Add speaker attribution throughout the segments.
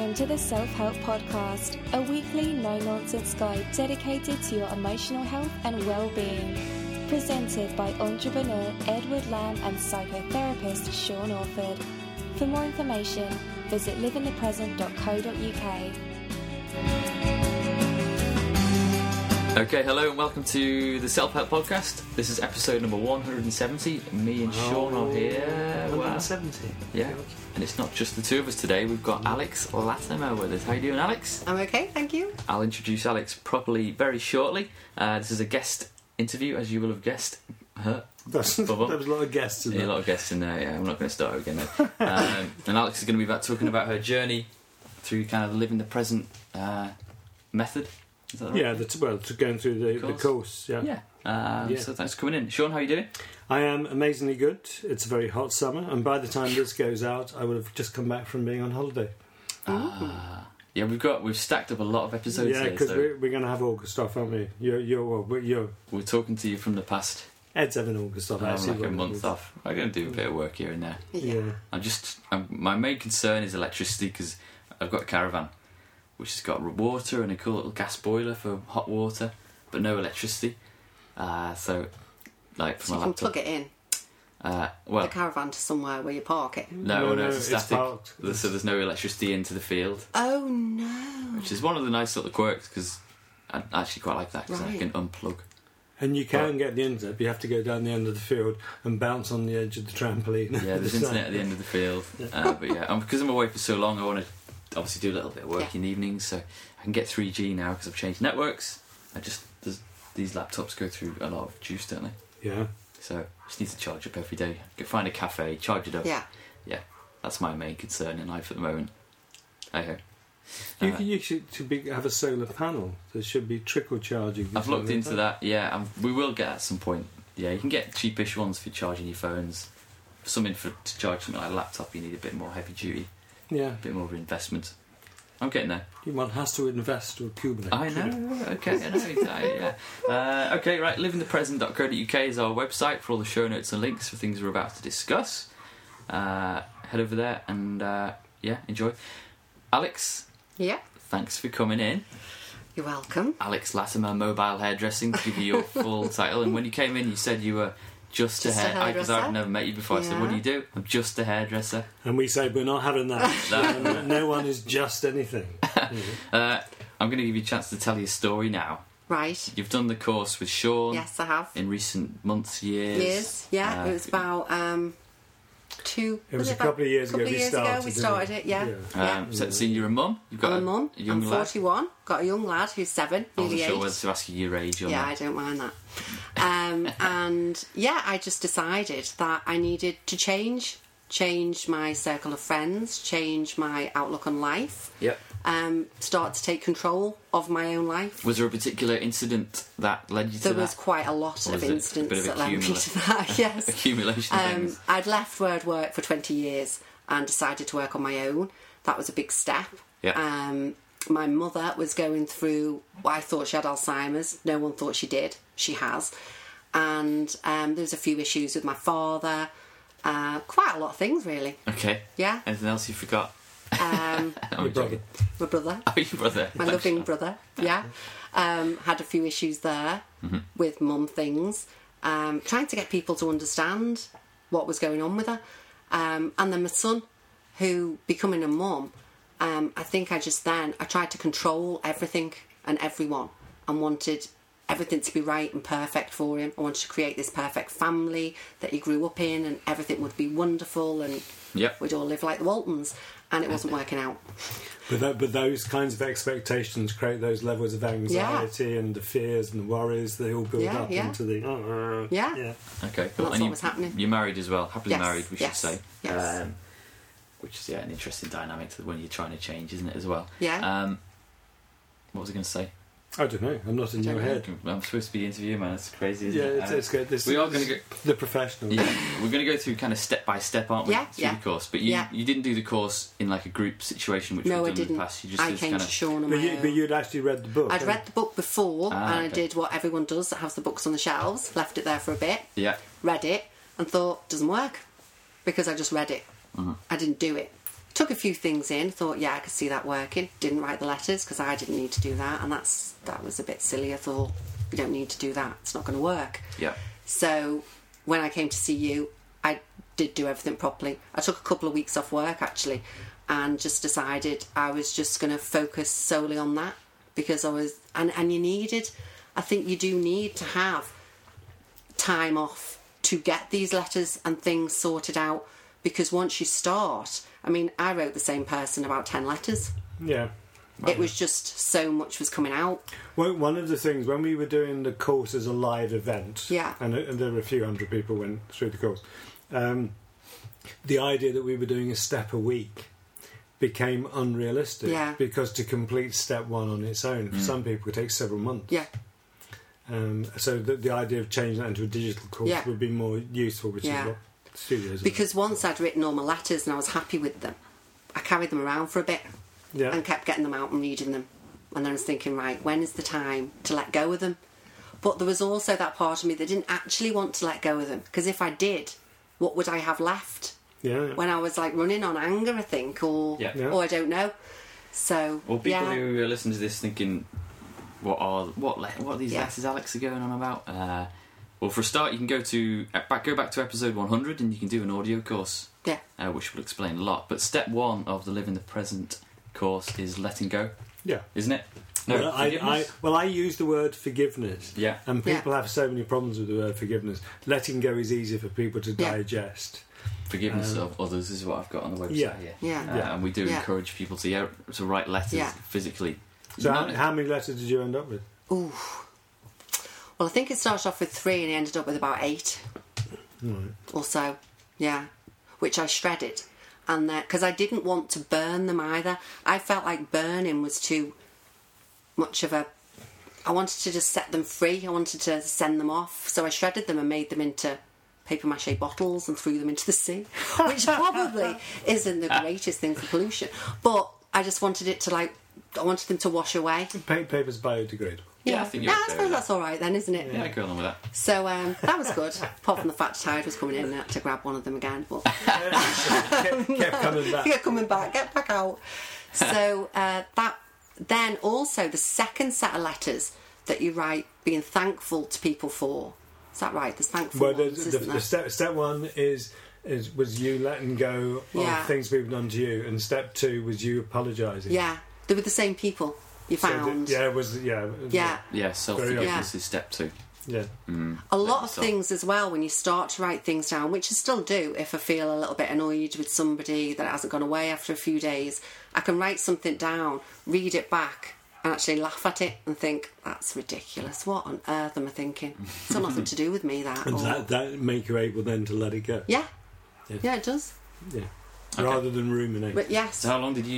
Speaker 1: Welcome to the Self-Help Podcast, a weekly no-nonsense guide dedicated to your emotional health and well-being. Presented by entrepreneur Edward Lamb and psychotherapist Sean Orford. For more information, visit liveinthepresent.co.uk.
Speaker 2: Okay, hello and welcome to the Self-Help Podcast. This is episode number 170. Me and Sean are here.
Speaker 3: 170?
Speaker 2: Yeah, and it's not just the two of us today. We've got Alex Latimer with us. How you doing, Alex?
Speaker 4: I'm okay, thank you.
Speaker 2: I'll introduce Alex properly very shortly. This is a guest interview, as you will have guessed.
Speaker 3: There was a lot of guests in there.
Speaker 2: Yeah, a lot of guests in there, yeah. I'm not going to start again though. And Alex is going to be talking about her journey through kind of living the present method. Is that right?
Speaker 3: Yeah, going through the course. Yeah.
Speaker 2: So thanks for coming in. Sean, how are you doing?
Speaker 3: I am amazingly good. It's a very hot summer, and by the time this goes out, I would have just come back from being on holiday.
Speaker 2: Yeah, we've stacked up a lot of episodes.
Speaker 3: Yeah, because we're going to have August off, aren't we?
Speaker 2: We're talking to you from the past.
Speaker 3: Ed's having August off.
Speaker 2: Like a month off. I'm going to do a bit of work here and there.
Speaker 3: Yeah.
Speaker 2: My main concern is electricity because I've got a caravan, which has got water and a cool little gas boiler for hot water, but no electricity. So you
Speaker 4: can plug it in. The caravan to somewhere where you park it.
Speaker 2: No, it's static.
Speaker 3: Parked.
Speaker 2: So there's no electricity into the field.
Speaker 4: Oh no!
Speaker 2: Which is one of the nice little quirks because I actually quite like that because I
Speaker 4: Right.
Speaker 2: can unplug.
Speaker 3: And you can get the internet, but you have to go down the end of the field and bounce on the edge of the trampoline.
Speaker 2: Yeah, there's internet at the end of the field. But yeah, because I'm away for so long, I want to obviously do a little bit of work in the evenings, so I can get 3G now because I've changed networks. These laptops go through a lot of juice, don't they?
Speaker 3: Yeah.
Speaker 2: So I just need to charge up every day. Find a cafe, charge it up.
Speaker 4: Yeah.
Speaker 2: That's my main concern in life at the moment.
Speaker 3: You should have a solar panel. There should be trickle charging.
Speaker 2: I've looked into that. Yeah, we will get at some point. Yeah, you can get cheapish ones for charging your phones. To charge something like a laptop, you need a bit more heavy duty.
Speaker 3: Yeah.
Speaker 2: A bit more of an investment. I'm getting there.
Speaker 3: One has to invest to accumulate.
Speaker 2: I know. Okay, okay, right. liveinthepresent.co.uk is our website for all the show notes and links for things we're about to discuss. Head over there and enjoy. Alex.
Speaker 4: Yeah.
Speaker 2: Thanks for coming in.
Speaker 4: You're welcome.
Speaker 2: Alex Latimer, Mobile Hairdressing, to give you your full title. And when you came in, you said you were just a hairdresser. Because I've never met you before. I said, what do you do? I'm just a hairdresser.
Speaker 3: And we said, we're not having that. No one is just anything.
Speaker 2: I'm going to give you a chance to tell your story now.
Speaker 4: Right.
Speaker 2: You've done the course with Sean.
Speaker 4: Yes, I have.
Speaker 2: In recent months, years.
Speaker 4: Yeah. It was about
Speaker 3: It was a couple of years ago
Speaker 4: we started it. Yeah.
Speaker 2: So you're a mum?
Speaker 4: I'm a mum. I'm 41.
Speaker 2: Lad.
Speaker 4: Got a young lad who's 7, nearly 8.
Speaker 2: I wasn't sure whether to ask you your age or not.
Speaker 4: I don't mind that. I just decided that I needed to change my circle of friends, change my outlook on life.
Speaker 2: Yep.
Speaker 4: Start to take control of my own life.
Speaker 2: Was there a particular incident that led you to that?
Speaker 4: There was quite a lot of incidents that led me to that, yes.
Speaker 2: Accumulation of things.
Speaker 4: I'd left where I'd worked for 20 years and decided to work on my own. That was a big step.
Speaker 2: Yeah.
Speaker 4: My mother was going through, I thought she had Alzheimer's. No one thought she did. She has. And there was a few issues with my father. Quite a lot of things, really.
Speaker 2: Okay.
Speaker 4: Yeah.
Speaker 2: Anything else you forgot?
Speaker 3: Your brother.
Speaker 4: My brother.
Speaker 2: Oh, your brother.
Speaker 4: My loving brother, yeah. Had a few issues there with mum things. Trying to get people to understand what was going on with her. And then my son, who becoming a mum, I think I tried to control everything and everyone and wanted everything to be right and perfect for him. I wanted to create this perfect family that he grew up in and everything would be wonderful and we'd all live like the Waltons. And it wasn't working out.
Speaker 3: But those kinds of expectations create those levels of anxiety and the fears and the worries. They all build up into the...
Speaker 2: Okay, cool.
Speaker 4: That's what was happening.
Speaker 2: You're married as well. Happily married, we should say.
Speaker 4: Yes.
Speaker 2: Which is an interesting dynamic when you're trying to change, isn't it, as well?
Speaker 4: Yeah.
Speaker 2: What was I going to say?
Speaker 3: I don't know. I'm not in your head.
Speaker 2: I'm supposed to be the interviewer, man. It's crazy, isn't it?
Speaker 3: It's good. We are going to go... The professional.
Speaker 2: Yeah, we're going to go through kind of step by step, aren't we? Through the course. But you didn't do the course in like a group situation, which we've done in the past. You just
Speaker 4: I came to Sean on my own.
Speaker 3: But you'd actually read the book.
Speaker 4: I'd read the book before, and I did what everyone does that has the books on the shelves. Left it there for a bit.
Speaker 2: Yeah.
Speaker 4: Read it and thought, doesn't work, because I just read it. I didn't do it. took a few things in, thought, yeah, I could see that working. Didn't write the letters because I didn't need to do that, and that was a bit silly. I thought, you don't need to do that. It's not going to work.
Speaker 2: Yeah.
Speaker 4: So when I came to see you, I did do everything properly. I took a couple of weeks off work, actually, and just decided I was just going to focus solely on that, because I was... And you needed... I think you do need to have time off to get these letters and things sorted out, because once you start... I mean, I wrote the same person about 10 letters.
Speaker 3: Yeah.
Speaker 4: It was just so much was coming out.
Speaker 3: Well, one of the things, when we were doing the course as a live event, and there were a few hundred people went through the course, the idea that we were doing a step a week became unrealistic, because to complete step 1 on its own, for some people, it takes several months.
Speaker 4: Yeah.
Speaker 3: So the idea of changing that into a digital course would be more useful, which is what studios are.
Speaker 4: Because once I'd written all my letters and I was happy with them, I carried them around for a bit and kept getting them out and reading them. And then I was thinking, right, when is the time to let go of them? But there was also that part of me that didn't actually want to let go of them, because if I did, what would I have left? When I was like running on anger, I think, or I don't know. So,
Speaker 2: well, people who are listening to this thinking, what are these letters Alex are going on about? Well, for a start, you can go back to episode 100, and you can do an audio course, which will explain a lot. But step 1 of the Live in the Present course is letting go. Yeah, isn't it? No,
Speaker 3: I use the word forgiveness.
Speaker 2: Yeah,
Speaker 3: and people have so many problems with the word forgiveness. Letting go is easy for people to digest.
Speaker 2: Forgiveness of others is what I've got on the website here. And we do encourage people to write letters physically.
Speaker 3: So how many letters did you end up with?
Speaker 4: Ooh. Well, I think it started off with 3 and it ended up with about 8 or so. Yeah, which I shredded, and because I didn't want to burn them either. I felt like burning was too much of a... I wanted to just set them free. I wanted to send them off, so I shredded them and made them into paper mache bottles and threw them into the sea, which probably isn't the greatest thing for pollution. But I just wanted it to I wanted them to wash away.
Speaker 3: Paper's biodegradable.
Speaker 2: Yeah, I think
Speaker 4: I suppose that's all right then, isn't it?
Speaker 2: Yeah, I go along with that.
Speaker 4: So that was good. Apart from the fact Tide was coming in to grab one of them again, but
Speaker 3: kept coming back.
Speaker 4: Kept coming back. Get back out. So that then also the second set of letters that you write, being thankful to people for. Is that right? There's thankful ones, isn't there?
Speaker 3: Step 1 was you letting go of things people done to you, and step 2 was you apologising.
Speaker 4: Yeah, they were the same people. You found.
Speaker 2: Self-forgiveness is step 2.
Speaker 3: Yeah.
Speaker 4: A lot of things as well, when you start to write things down, which I still do if I feel a little bit annoyed with somebody that hasn't gone away after a few days, I can write something down, read it back, and actually laugh at it and think, that's ridiculous. What on earth am I thinking? It's got nothing to do with me, that.
Speaker 3: And that make you able then to let it go?
Speaker 4: Yeah, it does.
Speaker 3: Yeah. Okay. Rather than ruminate.
Speaker 4: But yes.
Speaker 2: So how long did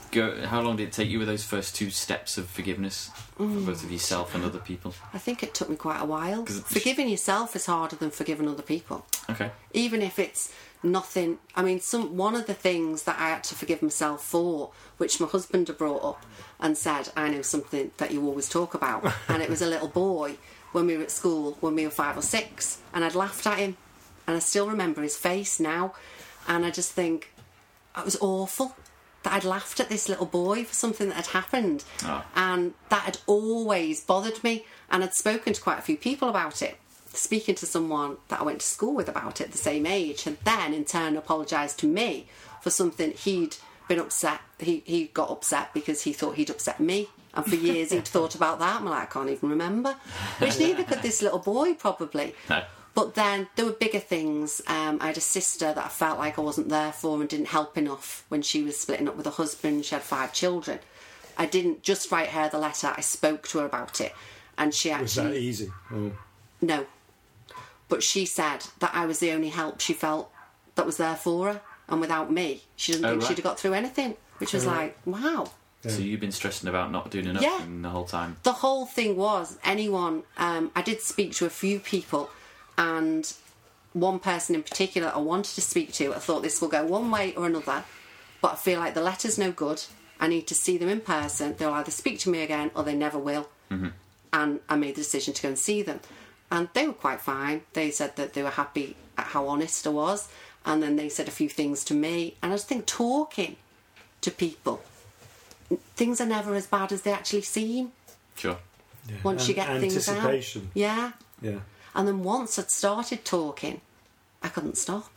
Speaker 2: it take you with those first 2 steps of forgiveness for both of yourself and other people?
Speaker 4: I think it took me quite a while. Forgiving yourself is harder than forgiving other people.
Speaker 2: Okay.
Speaker 4: Even if it's nothing. I mean, one of the things that I had to forgive myself for, which my husband had brought up and said, I know something that you always talk about, and it was a little boy when we were at school when we were 5 or 6, and I'd laughed at him, and I still remember his face now, and I just think it was awful that I'd laughed at this little boy for something that had happened, and that had always bothered me, and I'd spoken to quite a few people about it, speaking to someone that I went to school with about it, the same age, and then in turn apologised to me for something he'd been upset. He got upset because he thought he'd upset me, and for years he'd thought about that. I'm like, I can't even remember, which neither could this little boy probably.
Speaker 2: No.
Speaker 4: But then there were bigger things. I had a sister that I felt like I wasn't there for and didn't help enough when she was splitting up with her husband. She had 5 children. I didn't just write her the letter, I spoke to her about it, and she actually...
Speaker 3: Was that easy?
Speaker 4: No. But she said that I was the only help she felt that was there for her, and without me, she doesn't think she'd have got through anything, which was like, wow.
Speaker 2: Yeah. So you've been stressing about not doing enough the whole time?
Speaker 4: The whole thing was, anyone... I did speak to a few people, and one person in particular I wanted to speak to, I thought this will go one way or another, but I feel like the letter's no good. I need to see them in person. They'll either speak to me again or they never will.
Speaker 2: Mm-hmm.
Speaker 4: And I made the decision to go and see them. And they were quite fine. They said that they were happy at how honest I was. And then they said a few things to me. And I just think talking to people, things are never as bad as they actually seem.
Speaker 2: Sure.
Speaker 3: Yeah.
Speaker 4: Once you get things out.
Speaker 3: Anticipation.
Speaker 4: Yeah.
Speaker 3: Yeah.
Speaker 4: And then once I'd started talking, I couldn't stop.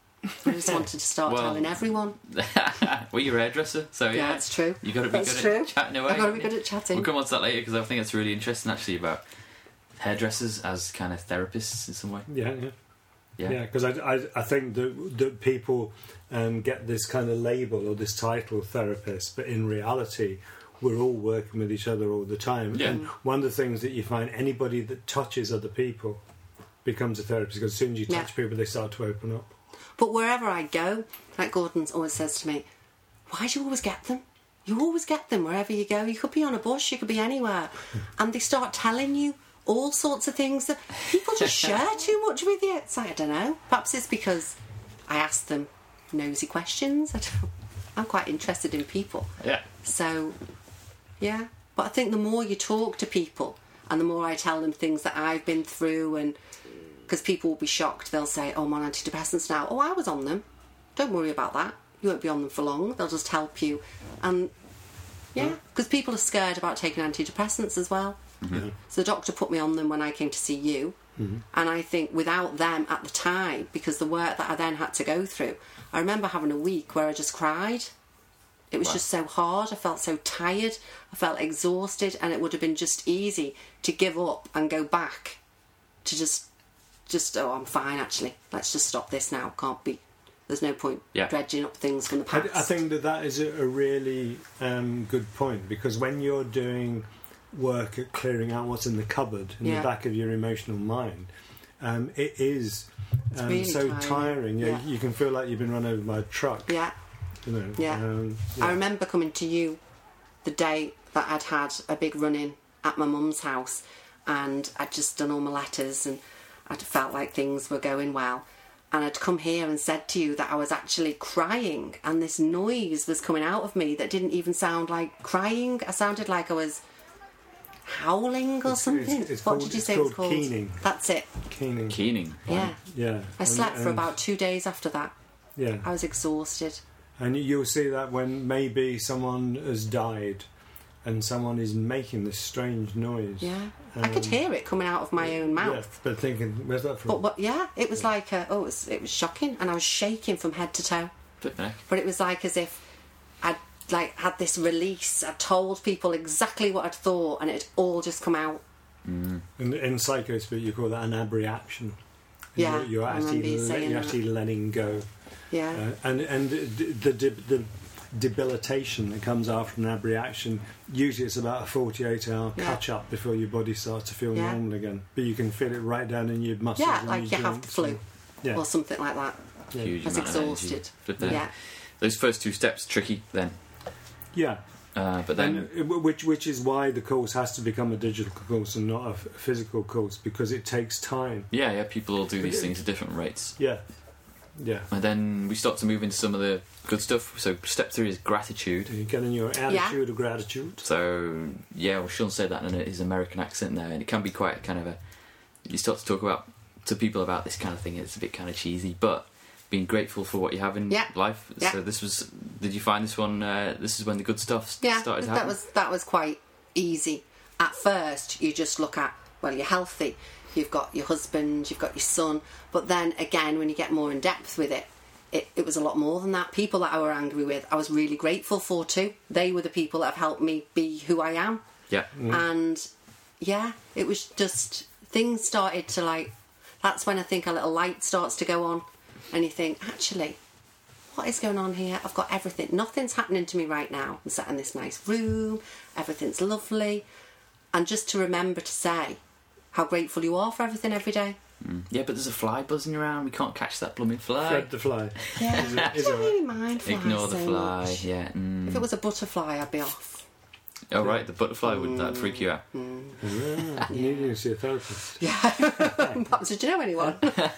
Speaker 4: I just wanted to start telling everyone.
Speaker 2: Well, you're a hairdresser, so yeah.
Speaker 4: That's true.
Speaker 2: You've got to be good at chatting away.
Speaker 4: I've got to be good at chatting.
Speaker 2: We'll come on to that later, because I think it's really interesting, actually, about hairdressers as kind of therapists in some way.
Speaker 3: Yeah, because I think that people get this kind of label or this title, therapist, but in reality, we're all working with each other all the time.
Speaker 2: Yeah.
Speaker 3: And one of the things that you find, anybody that touches other people becomes a therapist, because as soon as you touch people, they start to open up.
Speaker 4: But wherever I go, like Gordon always says to me, why do you always get them? You always get them wherever you go. You could be on a bus, you could be anywhere. And they start telling you all sorts of things that people just share too much with you. It's like, I don't know. Perhaps it's because I ask them nosy questions. I'm quite interested in people.
Speaker 2: Yeah.
Speaker 4: So, yeah. But I think the more you talk to people and the more I tell them things that I've been through, and because people will be shocked, they'll say, oh, I'm on antidepressants now. Oh, I was on them. Don't worry about that. You won't be on them for long. They'll just help you. And, yeah, because people are scared about taking antidepressants as well.
Speaker 3: Mm-hmm.
Speaker 4: So the doctor put me on them when I came to see you. Mm-hmm. And I think without them at the time, because the work that I then had to go through, I remember having a week where I just cried. It was just so hard. I felt so tired. I felt exhausted. And it would have been just easy to give up and go back to just oh, I'm fine, actually. Let's just stop this now. Can't be. There's no point dredging up things from the past.
Speaker 3: I think that is a really good point, because when you're doing work at clearing out what's in the cupboard in the back of your emotional mind, it is really so tiring. You can feel like you've been run over by a truck.
Speaker 4: Yeah.
Speaker 3: You know,
Speaker 4: I remember coming to you the day that I'd had a big run-in at my mum's house, and I'd just done all my letters and I'd felt like things were going well, and I'd come here and said to you that I was actually crying, and this noise was coming out of me that didn't even sound like crying. I sounded like I was howling or something. What did you say it was called?
Speaker 3: Keening.
Speaker 4: That's it.
Speaker 2: Keening.
Speaker 4: Yeah. I slept for about 2 days after that.
Speaker 3: Yeah.
Speaker 4: I was exhausted.
Speaker 3: And you'll see that when maybe someone has died and someone is making this strange noise.
Speaker 4: Yeah. I could hear it coming out of my own mouth.
Speaker 3: Yeah, but thinking, where's that from?
Speaker 4: But it was like, it was shocking, and I was shaking from head to toe. But it was like as if I'd had this release. I told people exactly what I'd thought, and it all just come out.
Speaker 3: Mm. In psychospeak, you call that an abreaction.
Speaker 4: Yeah,
Speaker 3: you're actually letting go.
Speaker 4: Yeah,
Speaker 3: and the debilitation that comes after an abreaction, usually it's about a 48-hour catch-up before your body starts to feel normal again. But you can feel it right down in your muscles.
Speaker 4: Yeah, like you have the flu or something like that.
Speaker 2: Yeah. Huge
Speaker 4: I was exhausted.
Speaker 2: Yeah. Those first 2 steps tricky then.
Speaker 3: Yeah.
Speaker 2: But then,
Speaker 3: which is why the course has to become a digital course and not a physical course, because it takes time.
Speaker 2: Yeah. People will do these things at different rates.
Speaker 3: Yeah.
Speaker 2: And then we start to move into some of the good stuff. So step 3 is gratitude.
Speaker 3: You're getting your attitude of gratitude.
Speaker 2: So Sean said that in his American accent there, and it can be quite kind of you start to talk to people about this kind of thing. It's a bit kind of cheesy, but being grateful for what you have in life.
Speaker 4: Yeah.
Speaker 2: So did you find this one? This is when the good stuff started to happen.
Speaker 4: That was quite easy. At first, you just look at, well, you're healthy. You've got your husband, you've got your son. But then again, when you get more in depth with it, it was a lot more than that. People that I were angry with, I was really grateful for too. They were the people that have helped me be who I am.
Speaker 2: Yeah.
Speaker 4: And it was just, things started to that's when I think a little light starts to go on. And you think, actually, what is going on here? I've got everything. Nothing's happening to me right now. I'm sat in this nice room. Everything's lovely. And just to remember to say how grateful you are for everything every day.
Speaker 2: Mm. Yeah, but there's a fly buzzing around. We can't catch that blooming fly.
Speaker 3: Fred the fly.
Speaker 4: Yeah, I don't really mind flies.
Speaker 2: Ignore the fly.
Speaker 4: Much.
Speaker 2: Yeah. Mm.
Speaker 4: If it was a butterfly, I'd be off.
Speaker 2: Oh right, the butterfly would that freak you out?
Speaker 3: Yeah, you need to see a therapist.
Speaker 4: Yeah. Perhaps, did you know anyone?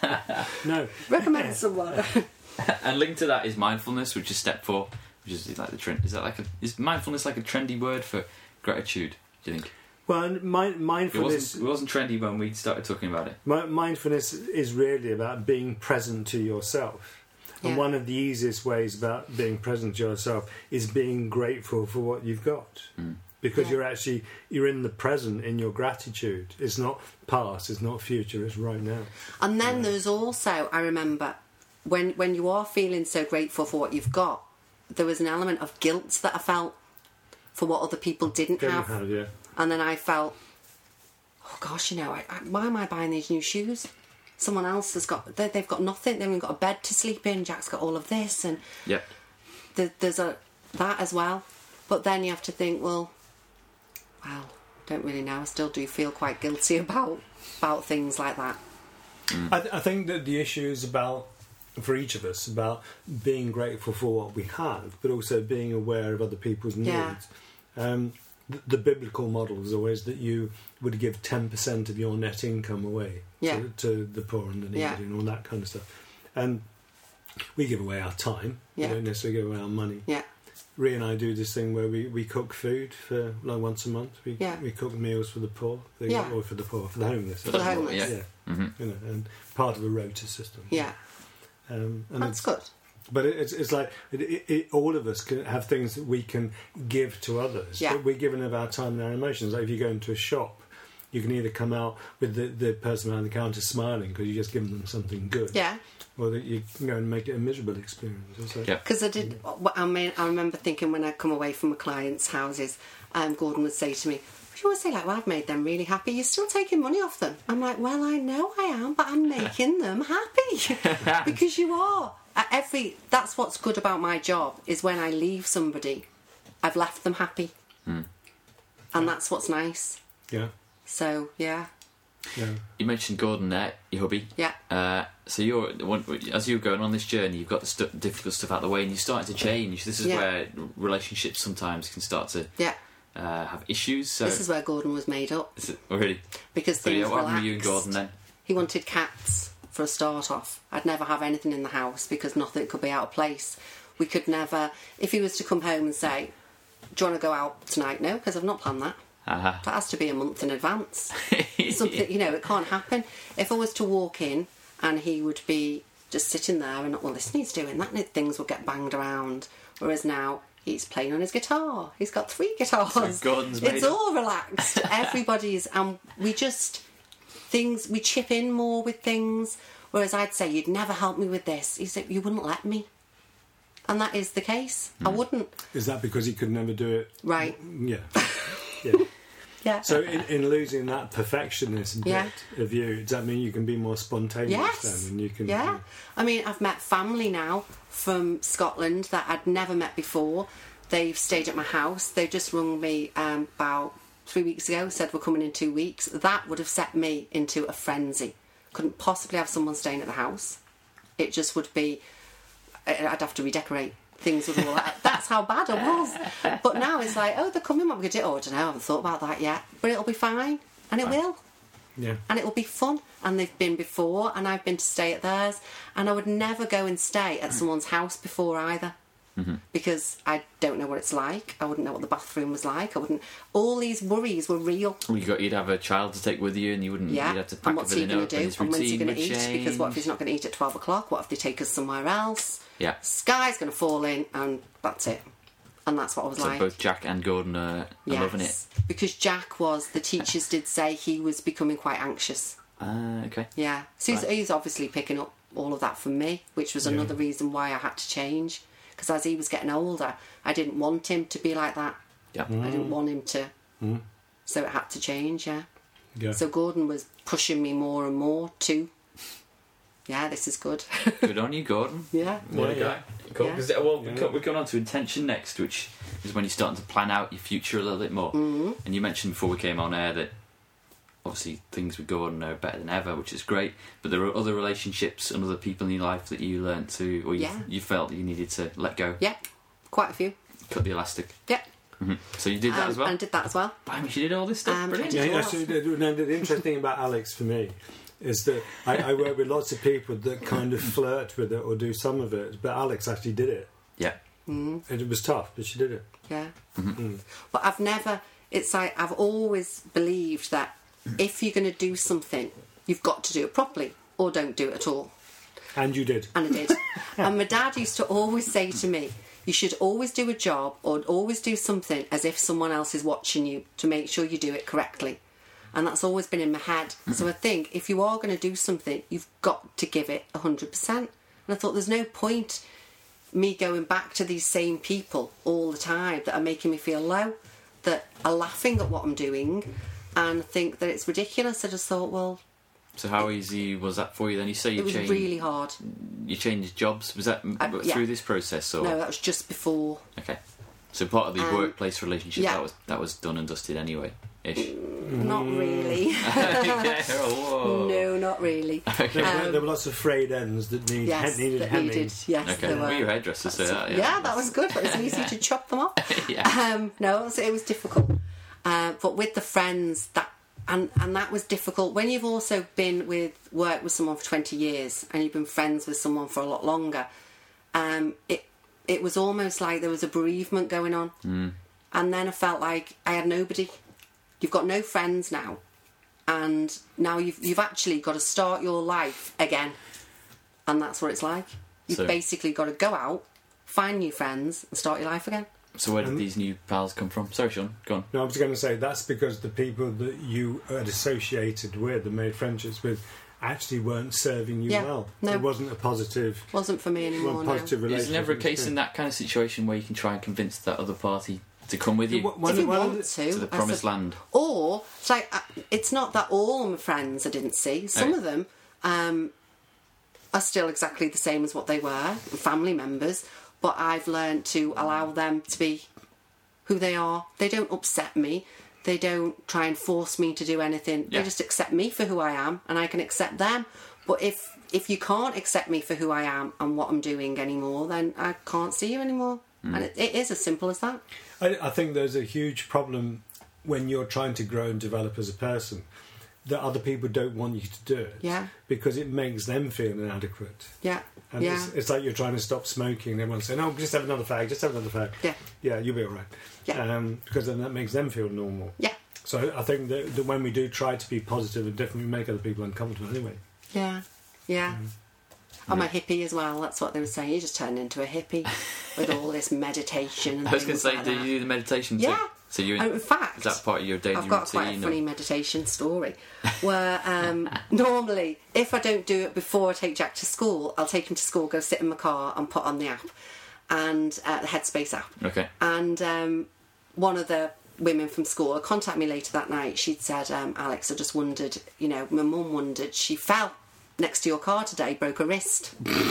Speaker 3: No.
Speaker 4: Recommend someone.
Speaker 2: And linked to that is mindfulness, which is step 4, which is like the trend. Is mindfulness like a trendy word for gratitude? Do you think?
Speaker 3: Well, mindfulness...
Speaker 2: It wasn't trendy when we started talking about it.
Speaker 3: Mindfulness is really about being present to yourself. Yeah. And one of the easiest ways about being present to yourself is being grateful for what you've got. Because you're in the present in your gratitude. It's not past, it's not future, it's right now.
Speaker 4: And then there's also, I remember, when you are feeling so grateful for what you've got, there was an element of guilt that I felt for what other people didn't have. And then I felt, oh gosh, why am I buying these new shoes? Someone else has got, they've got nothing. They haven't got a bed to sleep in. Jack's got all of this, and there's that as well. But then you have to think, well, don't really know. I still do feel quite guilty about things like that.
Speaker 3: I think that the issue is about, for each of us, about being grateful for what we have, but also being aware of other people's needs. The biblical model is always that you would give 10% of your net income away to the poor and the needy and all that kind of stuff. And we give away our time. We don't necessarily give away our money. Rhea and I do this thing where we cook food for once a month. We cook meals for the poor, or for the homeless.
Speaker 4: For the homeless,
Speaker 3: and part of a rota system.
Speaker 4: And that's good.
Speaker 3: But it's like all of us can have things that we can give to others. But we're giving of our time and our emotions. Like if you go into a shop, you can either come out with the person behind the counter smiling because you've just given them something good. Or that you can go and make it a miserable experience.
Speaker 4: Because I remember thinking when I come away from a client's houses, Gordon would say to me, you always say, well, I've made them really happy. You're still taking money off them. I'm like, well, I know I am, but I'm making them happy. Because you are. That's what's good about my job, is when I leave somebody, I've left them happy. And that's what's nice. So,
Speaker 2: You mentioned Gordon there, your hubby. So as you're going on this journey, you've got the difficult stuff out of the way and you're starting to change. This is where relationships sometimes can start to have issues. So
Speaker 4: this is where Gordon was made up.
Speaker 2: Is it? Oh, really?
Speaker 4: Because things relaxed.
Speaker 2: What happened with you and Gordon then?
Speaker 4: He wanted cats for a start off. I'd never have anything in the house because nothing could be out of place. We could never... If he was to come home and say, do you want to go out tonight? No, because I've not planned that. That has to be a month in advance. Something, it can't happen. If I was to walk in and he would be just sitting there and, well, this needs doing, that things would get banged around. Whereas now he's playing on his guitar. He's got 3 guitars.
Speaker 2: So
Speaker 4: it's all relaxed. Everybody's, and we chip in more with things. Whereas I'd say, you'd never help me with this. He said, you wouldn't let me. And that is the case. I wouldn't.
Speaker 3: Is that because he could never do it?
Speaker 4: Right.
Speaker 3: Yeah. So in losing that perfectionist bit of you, does that mean you can be more spontaneous then? And you can,
Speaker 4: I mean, I've met family now from Scotland that I'd never met before. They've stayed at my house. They just rung me about 3 weeks ago, said we're coming in 2 weeks. That would have set me into a frenzy. Couldn't possibly have someone staying at the house. It just would be... I'd have to redecorate. Things would all... That's how bad I was. But now it's like, they're coming, what we could do? I don't know, I haven't thought about that yet. But it'll be fine. And it will.
Speaker 3: Yeah.
Speaker 4: And it will be fun. And they've been before, and I've been to stay at theirs. And I would never go and stay at someone's house before either. Because I don't know what it's like. I wouldn't know what the bathroom was like. I wouldn't... All these worries were real.
Speaker 2: Well, you'd have a child to take with you, and you wouldn't...
Speaker 4: Yeah.
Speaker 2: You'd have to pack
Speaker 4: and what's he going to do? And when's he going to eat?
Speaker 2: Change.
Speaker 4: Because what if he's not going to eat at 12 o'clock? What if they take us somewhere else?
Speaker 2: Yeah.
Speaker 4: Sky's going to fall in, and that's it. And that's what I was like.
Speaker 2: So both Jack and Gordon are loving it.
Speaker 4: Because Jack was... The teachers did say he was becoming quite anxious.
Speaker 2: Okay.
Speaker 4: Yeah. So he's obviously picking up all of that from me, which was another reason why I had to change. Because as he was getting older, I didn't want him to be like that.
Speaker 2: Yeah.
Speaker 4: I didn't want him to. So it had to change, yeah. So Gordon was pushing me more and more too. Yeah, this is good.
Speaker 2: Good on you, Gordon.
Speaker 4: Yeah.
Speaker 2: What a guy. Cool. Yeah. We're going on to intention next, which is when you're starting to plan out your future a little bit more. And you mentioned before we came on air that obviously things with Gordon are better than ever, which is great, but there are other relationships and other people in your life that you learnt to, or you felt you needed to let go.
Speaker 4: Yeah, quite a few.
Speaker 2: Cut the elastic.
Speaker 4: Yeah.
Speaker 2: So you did that as well?
Speaker 4: I did that as well.
Speaker 2: Blimey, she did all this stuff. Brilliant.
Speaker 3: The interesting thing about Alex for me is that I work with lots of people that kind of flirt with it or do some of it, but Alex actually did it.
Speaker 2: Yeah.
Speaker 3: And it was tough, but she did it.
Speaker 4: Yeah. But I've never... it's like I've always believed that if you're going to do something, you've got to do it properly or don't do it at all.
Speaker 3: And you did.
Speaker 4: And I did. And my dad used to always say to me, you should always do a job or always do something as if someone else is watching you to make sure you do it correctly. And that's always been in my head. So I think if you are going to do something, you've got to give it 100%. And I thought there's no point me going back to these same people all the time that are making me feel low, that are laughing at what I'm doing and think that it's ridiculous. I just thought, well...
Speaker 2: So how easy was that for you then? You say you changed...
Speaker 4: It was really hard.
Speaker 2: You changed jobs? Was that through this process? Or?
Speaker 4: No, that was just before.
Speaker 2: Okay. So part of the workplace relationship, that was done and dusted anyway?
Speaker 4: Not really. No, not really.
Speaker 3: Okay. There were lots of frayed ends that needed hemming.
Speaker 4: Yes,
Speaker 2: okay.
Speaker 4: there were.
Speaker 2: Your hairdresser said that.
Speaker 4: Yeah, that was good. But it was easy to chop them off. No, it was difficult. But with the friends, and that was difficult. When you've also worked with someone for 20 years and you've been friends with someone for a lot longer, it was almost like there was a bereavement going on. And then I felt like I had nobody. You've got no friends now, and now you've actually got to start your life again, and that's what it's like. You've basically got to go out, find new friends, and start your life again.
Speaker 2: So where did these new pals come from? Sorry, Sean, go on.
Speaker 3: No, I was going to say that's because the people that you had associated with and made friendships with actually weren't serving you well.
Speaker 4: No.
Speaker 3: It wasn't a positive...
Speaker 4: Wasn't for me anymore.
Speaker 3: Positive relationship.
Speaker 2: Is there never a case in that kind of situation where you can try and convince that other party to come with you
Speaker 4: if you want to
Speaker 2: the promised land?
Speaker 4: Or it's like it's not that all my friends I didn't see. Some of them are still exactly the same as what they were, family members. But I've learned to allow them to be who they are. They don't upset me. They don't try and force me to do anything. They just accept me for who I am, and I can accept them. But if you can't accept me for who I am and what I'm doing anymore, then I can't see you anymore. And it is as simple as that.
Speaker 3: I think there's a huge problem when you're trying to grow and develop as a person, that other people don't want you to do it.
Speaker 4: Yeah. Because
Speaker 3: it makes them feel inadequate.
Speaker 4: Yeah.
Speaker 3: And it's like you're trying to stop smoking and everyone's saying, oh, just have another fag, just have another fag.
Speaker 4: Yeah.
Speaker 3: Yeah, you'll be all right.
Speaker 4: Yeah.
Speaker 3: Because then that makes them feel normal.
Speaker 4: Yeah.
Speaker 3: So I think that when we do try to be positive, it definitely make other people uncomfortable anyway.
Speaker 4: Yeah. Yeah. I'm a hippie as well. That's what they were saying. You just turned into a hippie with all this meditation. And
Speaker 2: I was going to say,
Speaker 4: like
Speaker 2: do you do the meditation too?
Speaker 4: Yeah.
Speaker 2: So you,
Speaker 4: in fact,
Speaker 2: is that part of your daily routine?
Speaker 4: I've got quite a funny meditation story where normally, if I don't do it before I take Jack to school, I'll take him to school, go sit in my car and put on the app, and the Headspace app.
Speaker 2: Okay.
Speaker 4: And one of the women from school contacted me later that night. She'd said, Alex, I just wondered, my mum wondered, she fell next to your car today, broke her wrist.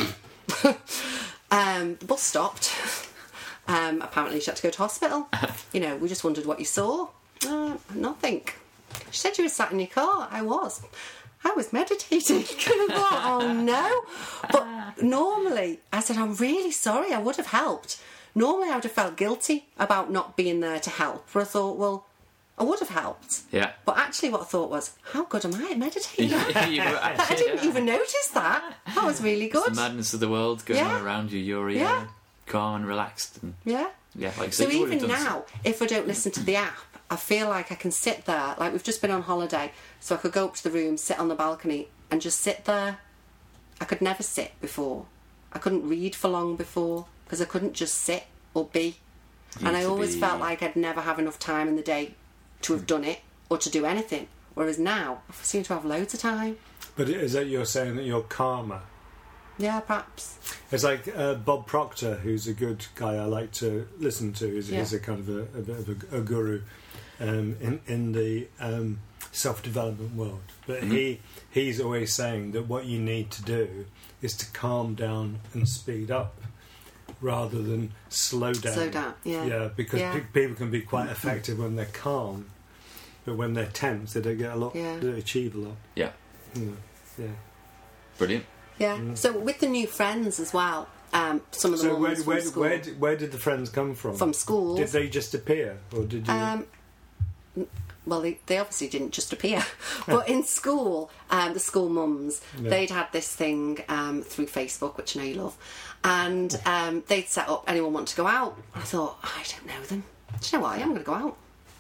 Speaker 4: The bus stopped. Apparently she had to go to hospital. We just wondered what you saw. Nothing. She said you were sat in your car. I was meditating. I thought, oh no. But normally, I said, I'm really sorry, I would have helped. Normally I would have felt guilty about not being there to help. But I thought, well, I would have helped.
Speaker 2: Yeah.
Speaker 4: But actually what I thought was, how good am I at meditating? I didn't even notice that. That was really good.
Speaker 2: It's the madness of the world going on around you. You're calm and relaxed. And, like
Speaker 4: so even now, if I don't listen to the app, I feel like I can sit there. Like we've just been on holiday, so I could go up to the room, sit on the balcony, and just sit there. I could never sit before. I couldn't read for long before because I couldn't just sit or be. And I always felt like I'd never have enough time in the day to have done it or to do anything. Whereas now, I seem to have loads of time.
Speaker 3: But is that you're saying that you're calmer?
Speaker 4: Yeah, perhaps.
Speaker 3: It's like Bob Proctor, who's a good guy I like to listen to. He's a kind of a bit of a guru in the self-development world. But he's always saying that what you need to do is to calm down and speed up rather than slow down.
Speaker 4: Slow down,
Speaker 3: Yeah, because people can be quite effective when they're calm, but when they're tense, they don't get a lot, they achieve a lot.
Speaker 2: Yeah.
Speaker 3: Yeah.
Speaker 2: Brilliant.
Speaker 4: Yeah. So with the new friends as well, some of the mums from school.
Speaker 3: Where did the friends come from?
Speaker 4: From schools.
Speaker 3: Did they just appear, or did you?
Speaker 4: Well, they obviously didn't just appear, but in school, the school mums, they'd had this thing through Facebook, which I know you love, and they'd set up, anyone want to go out? I thought, I don't know them. Do you know what? I am going to go out.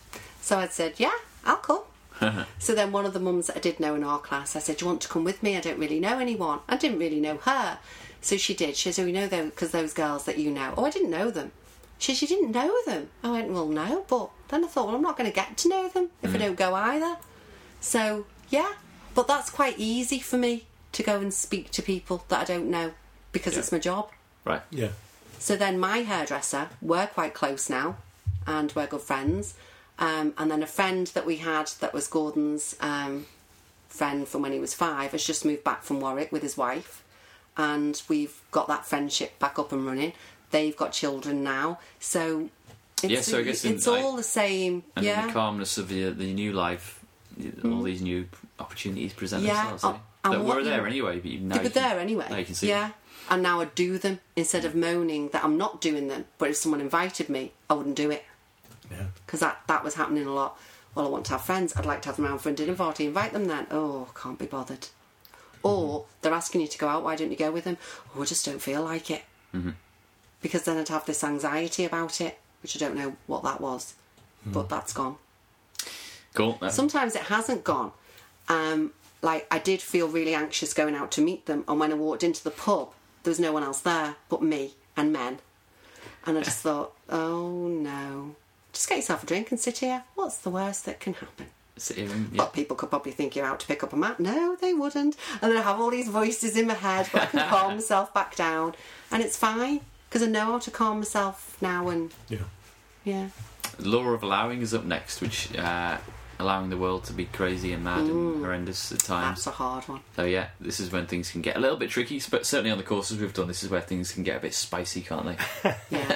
Speaker 4: So I said, yeah, I'll come. So then one of the mums that I did know in our class, I said, do you want to come with me? I don't really know anyone. I didn't really know her. So she did. She said, oh, you know them, because those girls that you know. Oh, I didn't know them. She said, you didn't know them? I went, well, no. But then I thought, well, I'm not going to get to know them if I don't go either. So, yeah. But that's quite easy for me to go and speak to people that I don't know because it's my job.
Speaker 2: Right.
Speaker 3: Yeah.
Speaker 4: So then my hairdresser, we're quite close now and we're good friends. And then a friend that we had that was Gordon's friend from when he was 5 has just moved back from Warwick with his wife. And we've got that friendship back up and running. They've got children now. So it's,
Speaker 2: so I guess
Speaker 4: it's all the same.
Speaker 2: And in the calmness of the new life, all these new opportunities present themselves. That were there anyway, but now
Speaker 4: they were there anyway.
Speaker 2: Now you can see
Speaker 4: them. And now I do them instead of moaning that I'm not doing them. But if someone invited me, I wouldn't do it.
Speaker 3: Yeah.
Speaker 4: Because that was happening a lot. Well, I want to have friends. I'd like to have them around for a dinner party. Invite them then. Oh, can't be bothered. Or they're asking you to go out. Why don't you go with them? Oh, I just don't feel like it. Mm-hmm. Because then I'd have this anxiety about it, which I don't know what that was. But that's gone.
Speaker 2: Cool.
Speaker 4: Sometimes it hasn't gone. Like, I did feel really anxious going out to meet them. And when I walked into the pub, there was no one else there but me and men. And I just thought, oh, no. Just get yourself a drink and sit here. What's the worst that can happen?
Speaker 2: Sit here and,
Speaker 4: But people could probably think you're out to pick up a mat. No, they wouldn't. And then I have all these voices in my head, but I can calm myself back down. And it's fine, because I know how to calm myself now. And yeah.
Speaker 2: Law of Allowing is up next, which allowing the world to be crazy and mad and horrendous at times.
Speaker 4: That's a hard one.
Speaker 2: So yeah, this is when things can get a little bit tricky, but certainly on the courses we've done, this is where things can get a bit spicy, can't they?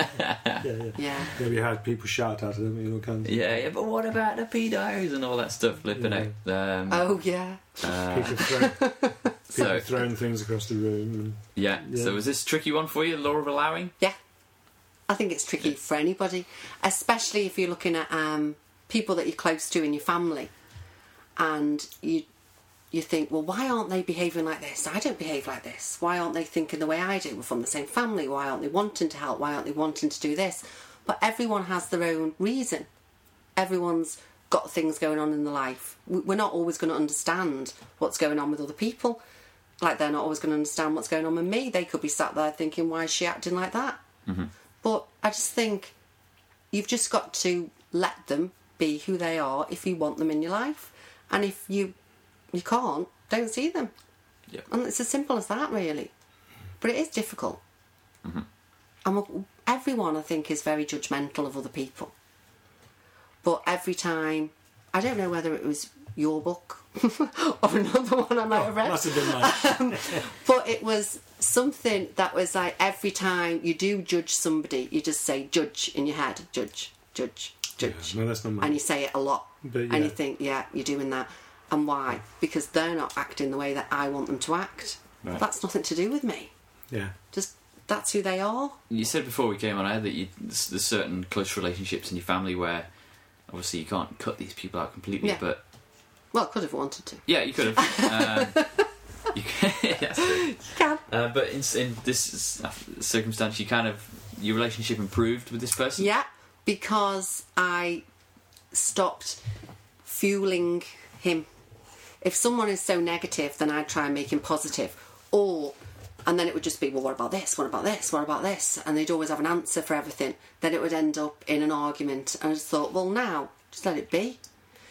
Speaker 4: Yeah.
Speaker 3: We had people shout out at them, you know, kind of.
Speaker 2: Yeah, but what about the pedos and all that stuff flipping out?
Speaker 3: People throwing things across the room.
Speaker 2: So is this a tricky one for you, the law of allowing?
Speaker 4: Yeah. I think it's tricky for anybody, especially if you're looking at people that you're close to in your family, and you think, well, why aren't they behaving like this? I don't behave like this. Why aren't they thinking the way I do? We're from the same family. Why aren't they wanting to help? Why aren't they wanting to do this? But everyone has their own reason. Everyone's got things going on in their life. We're not always going to understand what's going on with other people. Like, they're not always going to understand what's going on with me. They could be sat there thinking, why is she acting like that? Mm-hmm. But I just think you've just got to let them be who they are if you want them in your life. And if you can't, don't see them.
Speaker 2: Yep.
Speaker 4: And it's as simple as that, really. But it is difficult. Mm-hmm. And everyone, I think, is very judgmental of other people. But every time, I don't know whether it was your book or another one I might have read.
Speaker 3: Must have been mine.
Speaker 4: But it was something that was like, every time you do judge somebody, you just say judge in your head. Judge.
Speaker 3: Yeah, no, that's not mine.
Speaker 4: And you say it a lot. And you think, you're doing that. And why? Because they're not acting the way that I want them to act. Right. That's nothing to do with me.
Speaker 3: Yeah.
Speaker 4: Just, that's who they are.
Speaker 2: You said before we came on air that there's certain close relationships in your family where obviously you can't cut these people out completely, but...
Speaker 4: Well, I could have wanted to.
Speaker 2: Yeah, you could have. You can. But in this circumstance, your relationship improved with this person?
Speaker 4: Yeah, because I stopped fueling him. If someone is so negative, then I'd try and make him positive. And then it would just be, well, what about this? What about this? What about this? And they'd always have an answer for everything. Then it would end up in an argument. And I just thought, well, now, just let it be.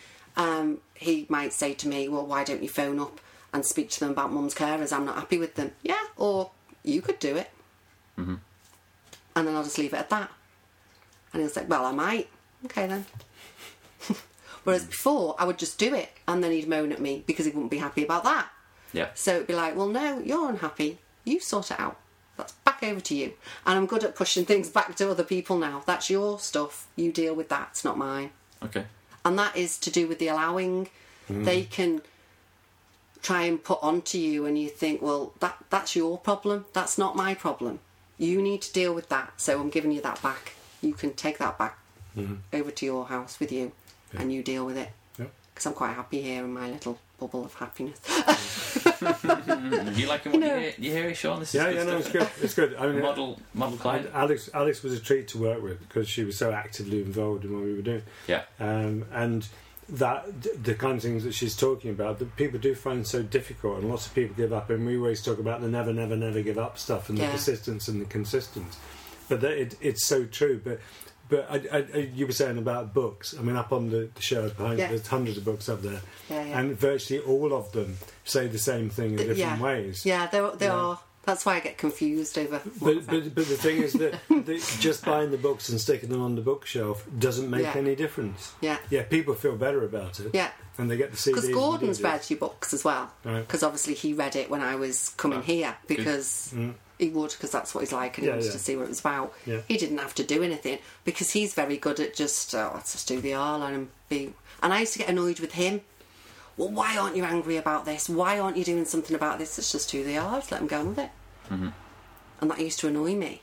Speaker 4: He might say to me, well, why don't you phone up and speak to them about mum's carers? I'm not happy with them. Yeah, or you could do it. Mm-hmm. And then I'll just leave it at that. And he'll say, well, I might. Okay, then. Whereas before, I would just do it, and then he'd moan at me because he wouldn't be happy about that.
Speaker 2: Yeah.
Speaker 4: So it'd be like, well, no, you're unhappy. You sort it out. That's back over to you. And I'm good at pushing things back to other people now. That's your stuff. You deal with that. It's not mine.
Speaker 2: Okay.
Speaker 4: And that is to do with the allowing. They can try and put onto you, and you think, well, that's your problem. That's not my problem. You need to deal with that. So I'm giving you that back. You can take that back over to your house with you, and you deal with it. Because I'm quite happy here in my little bubble of happiness.
Speaker 2: You like him? You hear it, Sean? This is good
Speaker 3: no,
Speaker 2: stuff.
Speaker 3: it's good. It's good. I mean,
Speaker 2: model client.
Speaker 3: Alex was a treat to work with because she was so actively involved in what we were doing.
Speaker 2: Yeah.
Speaker 3: And that the kind of things that she's talking about that people do find so difficult, and lots of people give up. And we always talk about the never give up stuff and the persistence and the consistency. But it's so true. But you were saying about books. I mean, up on the shelves behind, there's hundreds of books up there, and virtually all of them say the same thing in different ways.
Speaker 4: Yeah, they are. That's why I get confused over.
Speaker 3: But the thing is that just buying the books and sticking them on the bookshelf doesn't make any difference.
Speaker 4: Yeah.
Speaker 3: Yeah, people feel better about it.
Speaker 4: Yeah.
Speaker 3: And they get the CDs.
Speaker 4: Because Gordon's read your books as well.
Speaker 3: Right.
Speaker 4: Because obviously he read it when I was coming here because he would, because that's what he's like, and he wanted to see what it was about.
Speaker 3: Yeah.
Speaker 4: He didn't have to do anything because he's very good at just let's just do the R line and B. And I used to get annoyed with him. Well, why aren't you angry about this? Why aren't you doing something about this? Let's just do the R. Just let him go on with it. Mm-hmm. And that used to annoy me.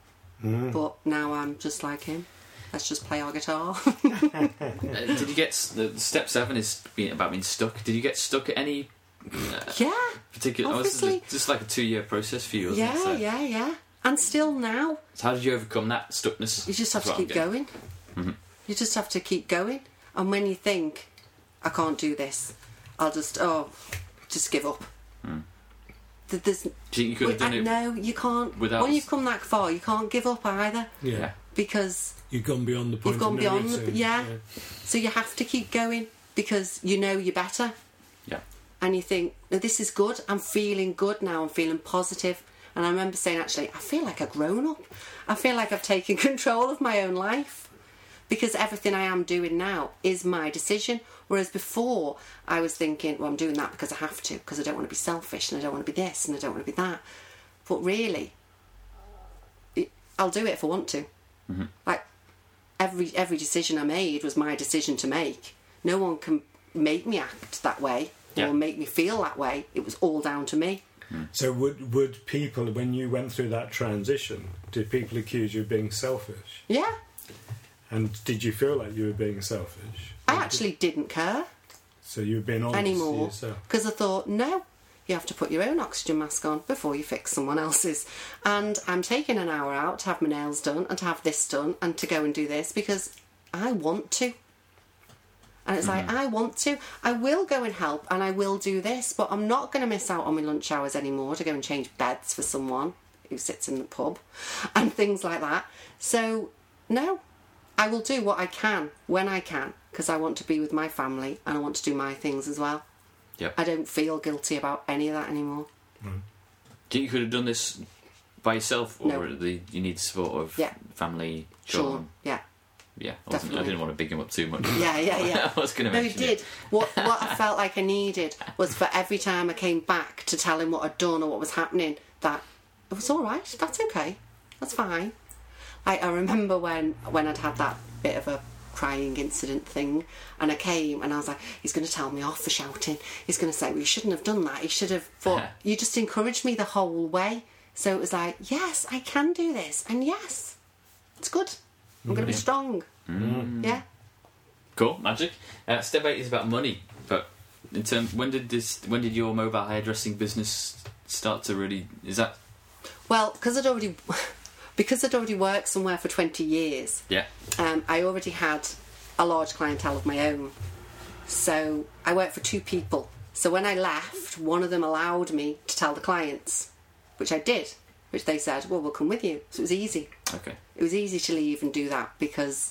Speaker 4: But now I'm just like him. Let's just play our guitar.
Speaker 2: Did you get step 7 is about being stuck? Did you get stuck at any particular?
Speaker 4: Obviously.
Speaker 2: This is just like a 2-year process for you, isn't it? So,
Speaker 4: yeah. And still now.
Speaker 2: So how did you overcome that stuckness?
Speaker 4: You just have to keep going. Mm-hmm. You just have to keep going. And when you think, I can't do this, I'll just give up.
Speaker 2: Do you think you could have done it?
Speaker 4: No, you can't. When you've come that far, you can't give up either.
Speaker 3: Yeah.
Speaker 4: Because
Speaker 3: you've gone beyond the point.
Speaker 4: You've gone beyond So you have to keep going because you know you're better.
Speaker 2: Yeah.
Speaker 4: And you think, no, this is good. I'm feeling good now. I'm feeling positive. And I remember saying, actually, I feel like a grown-up. I feel like I've taken control of my own life. Because everything I am doing now is my decision. Whereas before, I was thinking, well, I'm doing that because I have to, because I don't want to be selfish, and I don't want to be this, and I don't want to be that. But really, I'll do it if I want to. Mm-hmm. Like, every decision I made was my decision to make. No one can make me act that way or make me feel that way. It was all down to me.
Speaker 3: So would people, when you went through that transition, did people accuse you of being selfish?
Speaker 4: Yeah.
Speaker 3: And did you feel like you were being selfish?
Speaker 4: I actually didn't care.
Speaker 3: So you were being honest
Speaker 4: anymore,
Speaker 3: to yourself?
Speaker 4: Because I thought, no, you have to put your own oxygen mask on before you fix someone else's. And I'm taking an hour out to have my nails done and to have this done and to go and do this because I want to. And it's like, I want to. I will go and help and I will do this, but I'm not going to miss out on my lunch hours anymore to go and change beds for someone who sits in the pub and things like that. So, no. I will do what I can when I can because I want to be with my family and I want to do my things as well.
Speaker 2: Yep.
Speaker 4: I don't feel guilty about any of that anymore.
Speaker 2: Do you think you could have done this by yourself, or
Speaker 4: No.
Speaker 2: You need support of family?
Speaker 4: Sean. Yeah.
Speaker 2: Yeah, I didn't want to big him up too much.
Speaker 4: Yeah.
Speaker 2: I was going to mention
Speaker 4: No, he did. What I felt like I needed was for every time I came back to tell him what I'd done or what was happening, that it was all right. That's okay. That's fine. I remember when I'd had that bit of a crying incident thing, and I came and I was like, he's going to tell me off for shouting. He's going to say, well, you shouldn't have done that. You should have. But you just encouraged me the whole way. So it was like, yes, I can do this, and yes, it's good. I'm going to be strong. Yeah.
Speaker 2: Cool, magic. Step 8 is about money, but in terms, when did your mobile hairdressing business start to really? Is that?
Speaker 4: Well, because I'd already worked somewhere for 20 years.
Speaker 2: Yeah.
Speaker 4: I already had a large clientele of my own, so I worked for 2 people. So when I left, one of them allowed me to tell the clients, which I did. Which they said, well, we'll come with you. So it was easy.
Speaker 2: Okay.
Speaker 4: It was easy to leave and do that because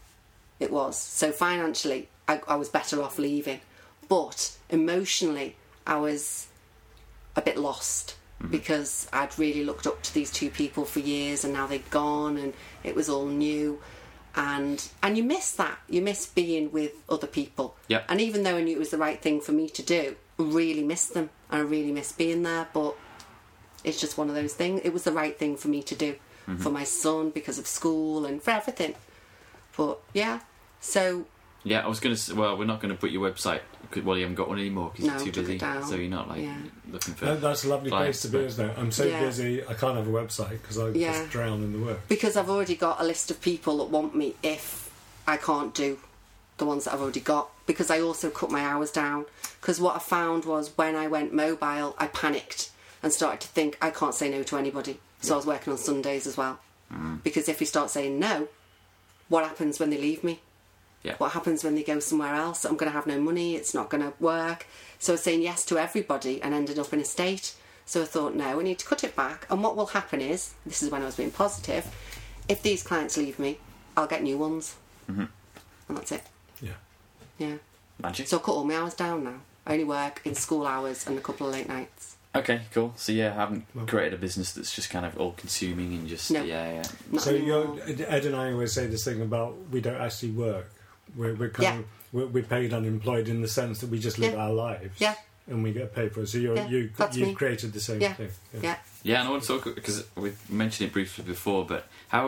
Speaker 4: it was. So financially, I was better off leaving. But emotionally, I was a bit lost because I'd really looked up to these 2 people for years and now they'd gone and it was all new. And you miss that. You miss being with other people.
Speaker 2: Yep.
Speaker 4: And even though I knew it was the right thing for me to do, I really missed them. And I really missed being there. But it's just one of those things. It was the right thing for me to do for my son because of school and for everything. But yeah, so
Speaker 2: yeah, I was going to say, well, we're not going to put your website. Well, you haven't got one anymore because you're too busy. So you're not looking for.
Speaker 3: That's a lovely place to be, isn't it? I'm so busy, I can't have a website because I just drown in the work.
Speaker 4: Because I've already got a list of people that want me if I can't do the ones that I've already got, because I also cut my hours down. Because what I found was when I went mobile, I panicked and started to think I can't say no to anybody. So I was working on Sundays as well. Because if you start saying no, what happens when they leave me?
Speaker 2: Yeah.
Speaker 4: What happens when they go somewhere else? I'm going to have no money, it's not going to work. So I was saying yes to everybody and ended up in a state. So I thought, no, I need to cut it back. And what will happen is, this is when I was being positive, if these clients leave me, I'll get new ones. And that's it. Yeah.
Speaker 2: Magic.
Speaker 4: So I cut all my hours down now. I only work in school hours and a couple of late nights.
Speaker 2: Okay, cool. So I haven't created a business that's just kind of all consuming and just
Speaker 4: No.
Speaker 3: So Ed and I always say this thing about we don't actually work. We're kind of we're paid unemployed in the sense that we just live our lives.
Speaker 4: Yeah.
Speaker 3: And we get paid for it. So you've created the same thing.
Speaker 4: Yeah.
Speaker 2: Yeah, and I want to talk, because we mentioned it briefly before, but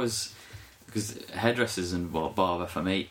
Speaker 2: because hairdressers and barber for me,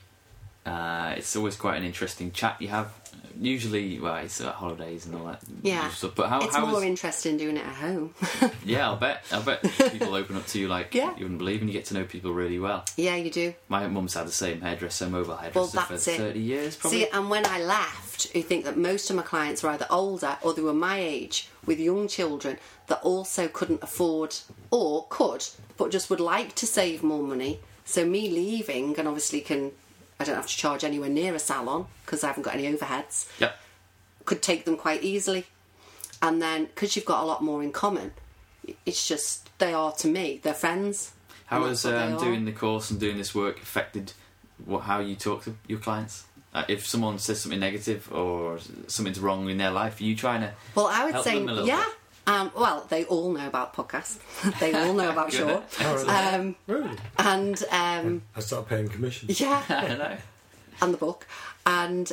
Speaker 2: it's always quite an interesting chat you have. Usually, it's holidays and all that stuff. But
Speaker 4: it's more interesting doing it at home.
Speaker 2: Yeah, I'll bet people open up to you like you wouldn't believe, and you get to know people really well.
Speaker 4: Yeah, you do.
Speaker 2: My mum's had the same mobile hairdresser for 30 years, probably.
Speaker 4: See, and when I left, I think that most of my clients were either older or they were my age with young children that also couldn't afford, or could, but just would like to save more money. So me leaving, and obviously I don't have to charge anywhere near a salon because I haven't got any overheads.
Speaker 2: Yep.
Speaker 4: Could take them quite easily. And then, because you've got a lot more in common, it's just, they are to me, they're friends.
Speaker 2: How has doing the course and doing this work affected how you talk to your clients? If someone says something negative or something's wrong in their life, are you trying to
Speaker 4: I would
Speaker 2: help
Speaker 4: say,
Speaker 2: them a little bit?
Speaker 4: Well, they all know about podcasts. They all know about Shaw.
Speaker 3: Really?
Speaker 4: And
Speaker 3: I start paying commission.
Speaker 4: yeah,
Speaker 2: I know.
Speaker 4: and the book. And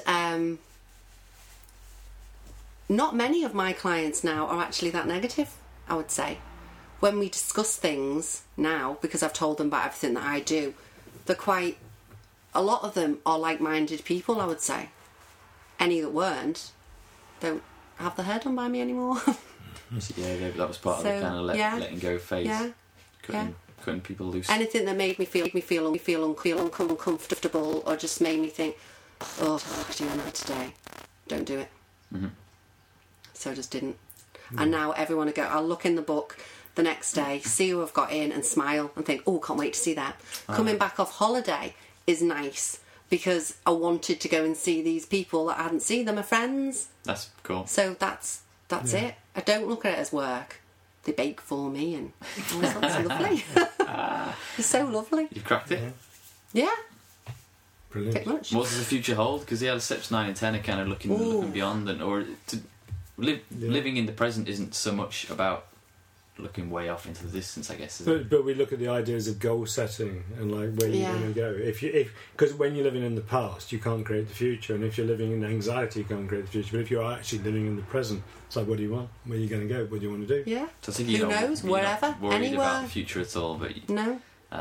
Speaker 4: not many of my clients now are actually that negative, I would say. When we discuss things now, because I've told them about everything that I do, a lot of them are like-minded people, I would say. Any that weren't don't have their hair done by me anymore.
Speaker 2: Yeah, that was part of the kind of letting go phase. Yeah. Cutting people loose.
Speaker 4: Anything that made me feel uncomfortable, or just made me think, oh, I'm doing that today. Don't do it. So I just didn't. And now everyone I'll look in the book the next day, see who I've got in, and smile and think, oh, can't wait to see that. Coming back off holiday is nice because I wanted to go and see these people that I hadn't seen. They're my friends.
Speaker 2: That's cool.
Speaker 4: So that's it. I don't look at it as work. They bake for me and that's lovely. It's so lovely.
Speaker 2: You cracked it?
Speaker 4: Yeah.
Speaker 3: Brilliant.
Speaker 4: Pretty much.
Speaker 2: What does the future hold? Because steps 9 and 10 are kind of looking beyond, living in the present isn't so much about looking way off into the distance, I guess.
Speaker 3: But we look at the ideas of goal setting and like where you're going to go. Because when you're living in the past, you can't create the future, and if you're living in anxiety, you can't create the future. But if you're actually living in the present, it's like, what do you want? Where are you going to go? What do you want to do?
Speaker 4: Yeah.
Speaker 2: So I think
Speaker 4: who knows? Wherever,
Speaker 2: not worried
Speaker 4: anywhere.
Speaker 2: about the future at all, but
Speaker 4: no.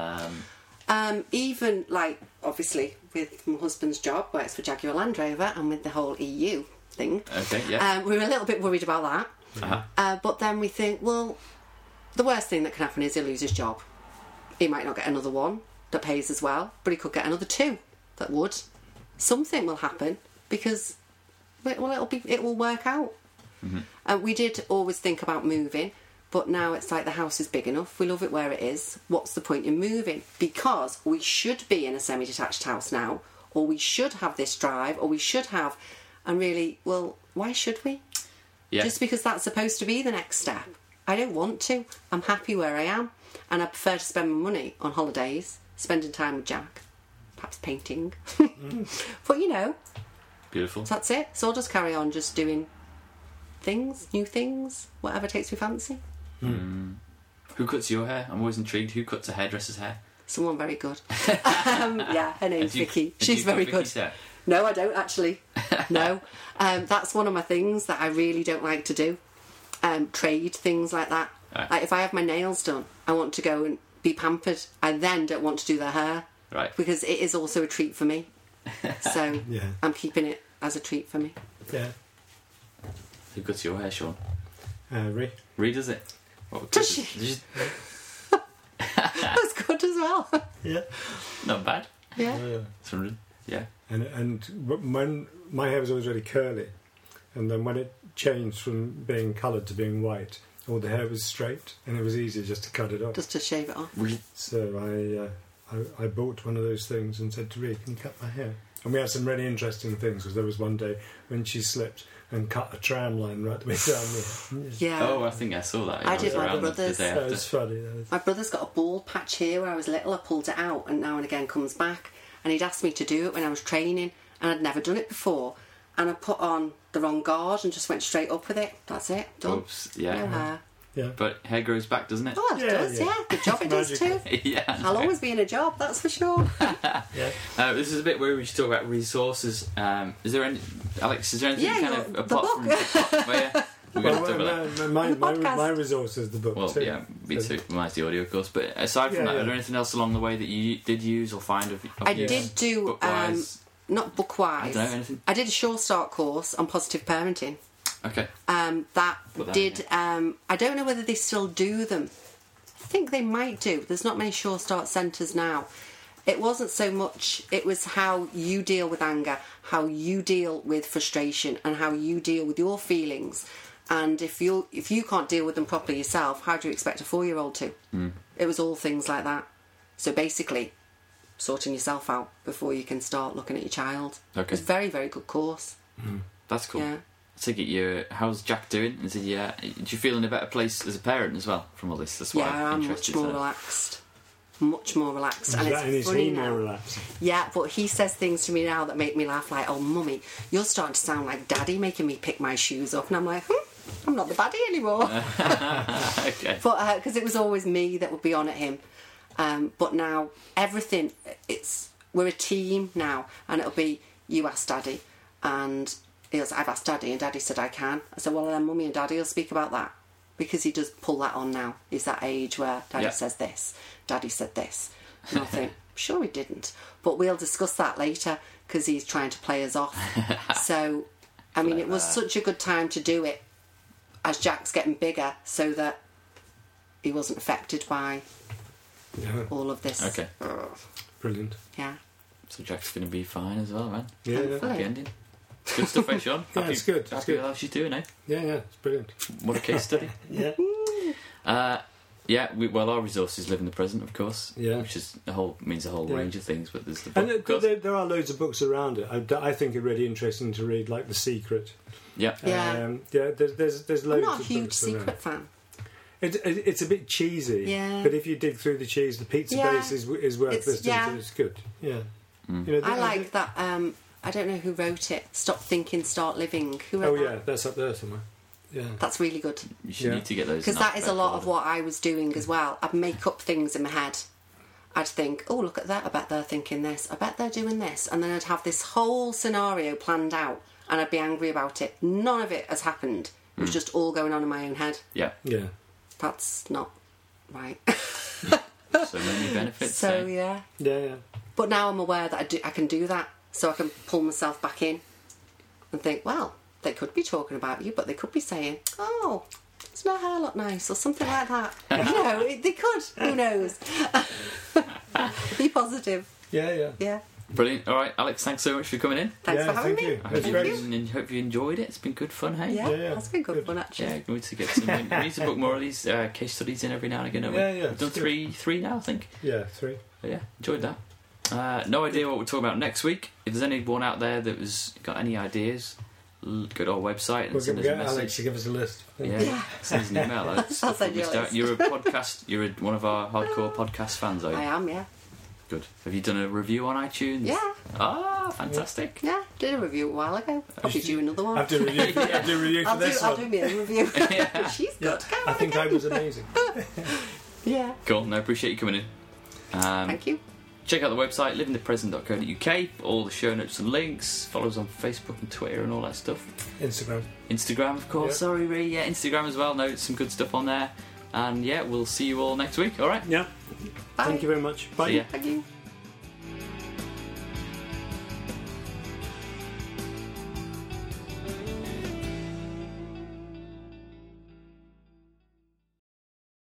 Speaker 4: Even like obviously with my husband's job, works for Jaguar Land Rover, and with the whole EU thing.
Speaker 2: Okay. Yeah.
Speaker 4: We were a little bit worried about that. But then we think, well, the worst thing that can happen is he'll lose his job. He might not get another one that pays as well, but he could get another 2 that would. Something will happen because it will work out. We did always think about moving, but now it's like the house is big enough. We love it where it is. What's the point in moving? Because we should be in a semi-detached house now, or we should have this drive, or we should have. And really, well, why should we?
Speaker 2: Yeah.
Speaker 4: Just because that's supposed to be the next step. I don't want to. I'm happy where I am, and I prefer to spend my money on holidays, spending time with Jack, perhaps painting. But
Speaker 2: Beautiful.
Speaker 4: So that's it. So I'll just carry on just doing things, new things, whatever takes me fancy.
Speaker 2: Who cuts your hair? I'm always intrigued. Who cuts a hairdresser's hair?
Speaker 4: Someone very good. Her name's Vicky. She's very good. No, I don't actually. No. That's one of my things that I really don't like to do. Trade things like that.
Speaker 2: Right.
Speaker 4: Like if I have my nails done, I want to go and be pampered. I then don't want to do their hair.
Speaker 2: Right.
Speaker 4: Because it is also a treat for me. So I'm keeping it as a treat for me.
Speaker 3: Yeah.
Speaker 2: Who cuts your hair, Sean?
Speaker 3: Ree.
Speaker 2: Ree does it.
Speaker 4: Does she? That's good as well.
Speaker 3: Yeah.
Speaker 2: Not bad.
Speaker 4: Yeah.
Speaker 2: It's Yeah.
Speaker 3: And when my hair was always really curly, and then when it changed from being coloured to being white, all the hair was straight, and it was easier just to cut it off.
Speaker 4: Just to shave it off.
Speaker 3: So I bought one of those things and said to Rhea, "Can you cut my hair?" And we had some really interesting things, because there was one day when she slipped and cut a tram line right the way down there.
Speaker 4: Yeah.
Speaker 2: Oh, I think I saw that.
Speaker 4: I did my brother's.
Speaker 3: That was funny.
Speaker 4: My brother's got a bald patch here where I was little. I pulled it out, and now and again comes back. And he'd asked me to do it when I was training, and I'd never done it before. And I put on the wrong guard and just went straight up with it. That's it. Done.
Speaker 2: Oops. Yeah.
Speaker 4: No hair.
Speaker 3: Yeah.
Speaker 2: But hair grows back, doesn't it?
Speaker 4: Oh, it does, yeah. Good job it does too.
Speaker 2: Yeah.
Speaker 4: I'll always be in a job, that's for sure.
Speaker 2: Yeah. This is a bit where we should talk about resources. Is there any, Alex? Is there anything apart from
Speaker 3: my resource is the book.
Speaker 2: Well,
Speaker 3: too.
Speaker 2: Yeah, me too. Mine's the audio, of course. But aside from that, is there anything else along the way that you did use or find of
Speaker 4: I did do not bookwise.
Speaker 2: I don't know anything.
Speaker 4: I did a Sure Start course on positive parenting.
Speaker 2: Okay.
Speaker 4: That did. I don't know whether they still do them. I think they might do. There's not many Sure Start centres now. It wasn't so much. It was how you deal with anger, how you deal with frustration, and how you deal with your feelings. And if you can't deal with them properly yourself, how do you expect a 4-year-old to? It was all things like that. So basically, sorting yourself out before you can start looking at your child.
Speaker 2: Okay.
Speaker 4: It was a very, very good course.
Speaker 2: That's cool.
Speaker 4: Yeah.
Speaker 2: I take it how's Jack doing? Is he? Do you feel in a better place as a parent as well from all this? That's why I'm
Speaker 4: much more relaxed. Much more relaxed. And it's funny now.
Speaker 3: More relaxed.
Speaker 4: Yeah, but he says things to me now that make me laugh, like, "Oh, Mummy, you're starting to sound like Daddy, making me pick my shoes up." And I'm like, I'm not the baddie anymore.
Speaker 2: Okay.
Speaker 4: But because it was always me that would be on at him. But now everything, we're a team now, and it'll be you ask Daddy, and I've asked Daddy, and Daddy said I can. I said, well, then Mummy and Daddy will speak about that, because he does pull that on now. He's that age where Daddy says this, Daddy said this, and I think, sure he didn't, but we'll discuss that later, because he's trying to play us off. So, I mean, it was such a good time to do it as Jack's getting bigger, so that he wasn't affected by all of this.
Speaker 2: Okay.
Speaker 3: Brilliant.
Speaker 4: Yeah.
Speaker 2: So Jack's going to be fine as well, man.
Speaker 3: Yeah.
Speaker 2: Happy ending. Good stuff, eh, Sean?
Speaker 3: Yeah, it's good.
Speaker 2: Happy with how she's doing, eh?
Speaker 3: Yeah, it's brilliant.
Speaker 2: What a case study.
Speaker 3: Yeah.
Speaker 2: Well, our resources live in the present, of course.
Speaker 3: Yeah.
Speaker 2: Which is means a whole range of things, but there's the book.
Speaker 3: And there are loads of books around it. I think it's really interesting to read, like The Secret.
Speaker 2: Yeah.
Speaker 3: There's loads.
Speaker 4: I'm not a
Speaker 3: of
Speaker 4: huge
Speaker 3: books
Speaker 4: Secret
Speaker 3: around.
Speaker 4: fan.
Speaker 3: It's a bit cheesy.
Speaker 4: Yeah.
Speaker 3: But if you dig through the cheese, the pizza base is worth listening to. It's good. Yeah.
Speaker 4: I like that. I don't know who wrote it. Stop Thinking, Start Living. Who wrote that?
Speaker 3: That's up there somewhere. Yeah,
Speaker 4: that's really good.
Speaker 2: You should need to get those,
Speaker 4: because that is a lot of what I was doing as well. I'd make up things in my head. I'd think, oh, look at that, I bet they're thinking this, I bet they're doing this, and then I'd have this whole scenario planned out, and I'd be angry about it. None of it has happened. It was just all going on in my own head.
Speaker 2: Yeah.
Speaker 4: That's not right.
Speaker 2: So many benefits.
Speaker 4: So
Speaker 3: yeah.
Speaker 4: But now I'm aware that I can do that, so I can pull myself back in and think, well, they could be talking about you, but they could be saying, oh, does my hair look nice, or something like that. They could. Who knows? Be positive.
Speaker 3: Yeah.
Speaker 2: Brilliant. All right, Alex, thanks so much for coming in.
Speaker 4: Thanks for having me.
Speaker 2: I hope you enjoyed it. It's been good fun, hey?
Speaker 4: Yeah, that's been good fun, actually.
Speaker 2: Yeah, we need to get some. We need to book more of these case studies in every now and again, don't we?
Speaker 3: Yeah.
Speaker 2: We've done three now, I think.
Speaker 3: Yeah, 3.
Speaker 2: But yeah, enjoyed that. No idea what we're talking about next week. If there's anyone out there that was got any ideas, go to our website and send us a message.
Speaker 3: Alex to give us a list.
Speaker 2: Yeah. Send us an email.
Speaker 4: I'll send you a list.
Speaker 2: You're a podcast. You're one of our hardcore podcast fans, are you?
Speaker 4: I am, yeah.
Speaker 2: Good. Have you done a review on iTunes?
Speaker 4: Yeah.
Speaker 2: Ah, fantastic.
Speaker 4: Yeah, did a review a while ago. Probably do another one.
Speaker 3: I'll do a review for this one.
Speaker 4: I'll do my own review. She's good.
Speaker 3: I think I was amazing.
Speaker 4: Yeah.
Speaker 2: Cool. No, appreciate you coming in.
Speaker 4: Thank you.
Speaker 2: Check out the website, livingthepresent.co.uk, all the show notes and links. Follow us on Facebook and Twitter and all that stuff. Instagram, of course. Yeah. Sorry, Ree. Yeah, Instagram as well. No, some good stuff on there. And yeah, we'll see you all next week. All right?
Speaker 3: Yeah.
Speaker 4: Bye.
Speaker 3: Thank you very much. Bye.
Speaker 2: See ya.
Speaker 4: Thank you.